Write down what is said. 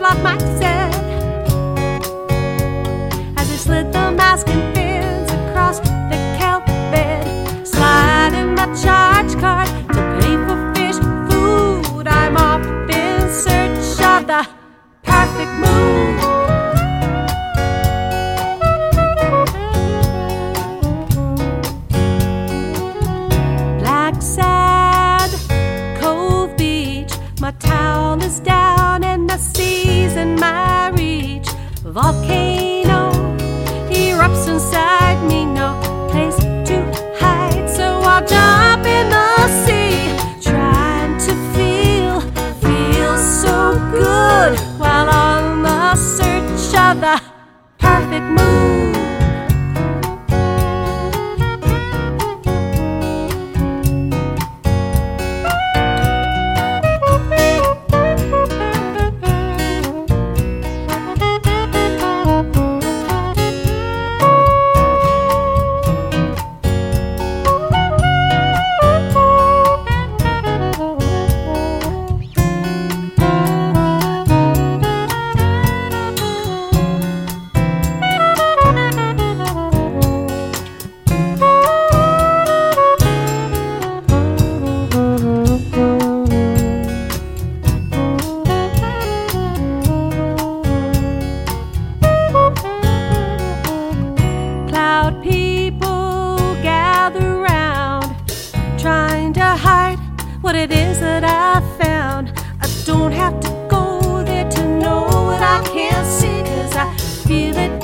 Bob Mike said as he slid the mask and fins across the kelp bed, sliding my charge card to pay for fish food. I'm off in search of the perfect mood. Black Sand, Cove Beach, my towel is down and the sea's in my reach. Volcano erupts inside me, no place to hide, so I'll jump in the sea, trying to feel so good while on the search of the perfect mood. People gather round, trying to hide what it is that I found. I don't have to go there to know what I can't see, 'cause I feel it